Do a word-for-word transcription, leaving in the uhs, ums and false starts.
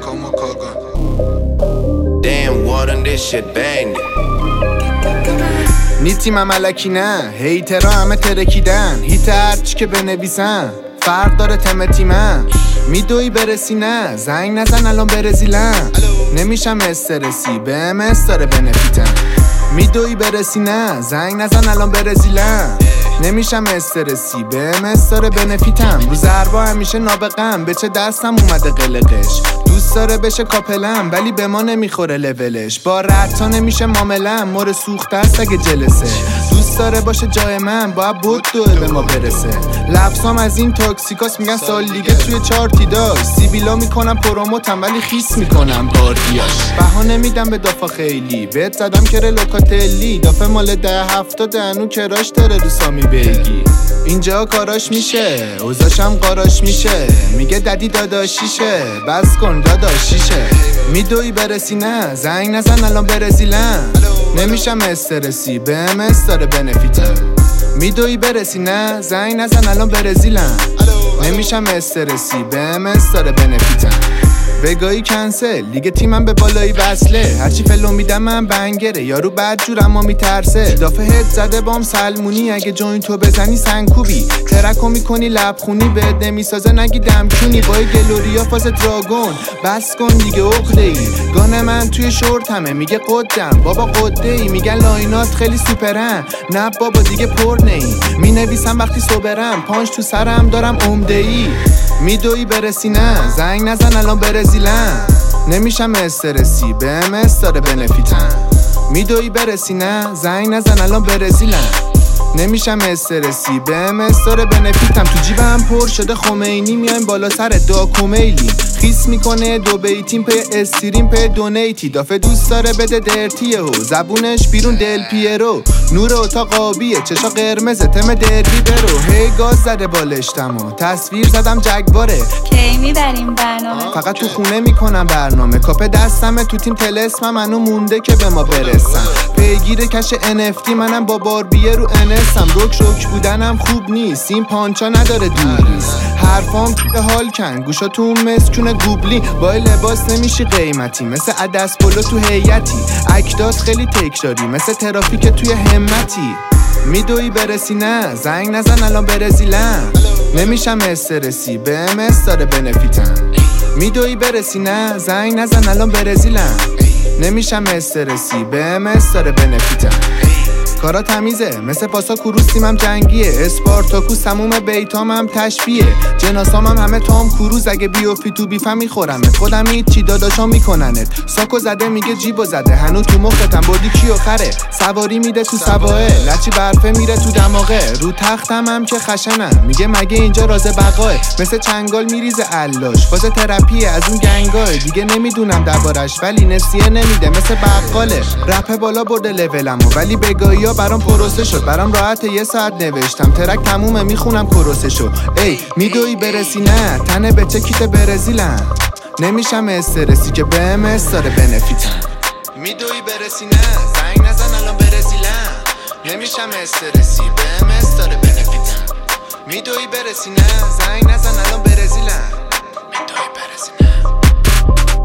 Como Kogan. Damn, what on this shit banged. نی تیمم ملکی نه، هیترها همه ترکیدن. هیت هرچی که بنویسن فرق داره تم تیمم. میدوی برسی نه، زنگ نزن الان برزیلم. نمیشم استرسی، به ام اس داره بنفیتم. میدوی برسی نه، زنگ نزن الان برزیلم. نمیشم استرسی، به ام اس داره بنفیتم. رو ضربا همیشه نابغم، به چه دستم اومده قلقش. دوست داره بشه کاپلم ولی به ما نمیخوره لولش. با رتا نمیشه معاملم، مور سوخته است اگه جلسه. دوست داره باشه جای من، باید بود دوه به ما برسه. لفظام از این تاکسیکاس میگن سال دیگه توی چارتی داشت. سیبیلا میکنم پروموتم ولی خیس میکنم باردیاش. بهانه میدم به دافا خیلی، بهت زدم کره لوکاتلی. دافه مال ده هفتاد هنو کراش داره رو سامی بگی. اینجا کاراش میشه، اوزاشم قاراش میشه. میگه ددی داداشیشه، بس کن داداشیشه. میدوی برسی نه، زنگ نزن الان برزیلم. نمیشم استرسی، به ام اس داره بنفیتم. میدوی برسی نه، زنگ نزن الان برزیلم. نمیشم استرسی، به ام اس داره بنفیتم. بگاهی کنسل، لیگ تیمم به بالایی وصله. هرچی فلو میدم من بنگره، یارو بد جور اما میترسه. دافه هد زده بام سلمونی، اگه جوین تو بزنی سنگکوبی. ترکو میکنی لبخونی، بهت نمیسازه نگی دمچونی. با گلوریا فاز دراگون، بس کن دیگه عقده ای. گانه من توی شورت همه میگه قدم، بابا قده ای. میگن لاینات خیلی سوپرن، نه بابا دیگه پر نی. مینویسم وقتی صبرم، پانچ تو سرم دارم عمده ای. میدوی برسی نه، زنگ نزن الان برزیلم. نمیشم استرسی، به ام اس داره بنفیتم. میدوی برسی نه، زنگ نزن الان برزیلم. نمیشم استرسی، به ام اس داره بنفیتم. تو جیبم پر شده خمینی، میایم بالا سر داکومیلی. خیس میکنه دو بیتیم پی استریم پی دونیتی. دافه دوست داره بده درتیه و زبونش بیرون دل پیرو. نور اتاق آبیه، چشا قرمزه، تم دربی برو. هی گاز زده بالشتم و تصویر زدم جگواره. کی میبریم برنامه؟ فقط تو خونه میکنم برنامه. کاپ دستمه تو تیم تلسمم، منو مونده که به ما برسم. پیگیر کش ان اف تی منم، با باربیه رو انسم. روک روک بودنم خوب نیست، این پانچا نداره دور نیست. حرفام که حال کن، گوشا تو مسکونه گوبلی. با لباس نمیشی قیمتی، مثل عدس پلو تو هیئتی. اکداد خیلی تکراری، مثل ترافیک توی همتی. میدوی برسی نه، زنگ نزن الان برزیلم. نمیشم استرسی، به ام اس داره بنفیتم. میدوی برسی نه، زنگ نزن الان برزیلم. نمیشم استرسی، به ام اس داره بنفیتم. کارا تمیزه، مثل پاسا کروس تیمم جنگیه. اسپارتاکوس تموم بیتام هم تشبیه. جناسام هم همه تام کروز، اگه بیوفی تو بیفم میخورمت. خودم هیچ چی داداشا میکننت. ساکو زده میگه جیبو زده، هنو تو مختم بردی کیو خره. سواری میده تو سباه، لچی برفه میره تو دماغه. رو تختم هم که خشنم، میگه مگه اینجا راز بقاه. مثل چنگال میریزه علاش، فاز تراپیه از اون گنگاه. دیگه نمیدونم دربارش ولی نسیه نمیده، مثل بقاله. رپ بالا برده لولمو ولی بگاهی برام پروسه شد. برام راحت یه ساعت نوشتم، ترک تمومه میخونم کروسه شو. ای میدوی برسی نه، تنه به چه کیت برزیلم. نمیشم استرسی که به ام اس داره بنفیتم. میدوی برسی نه، زنگ نزن الان برزیلم. نمیشم استرسی، به ام اس داره بنفیتم. میدوی برسی نه، زنگ نزن الان برزیلم. میدوی برسی نه.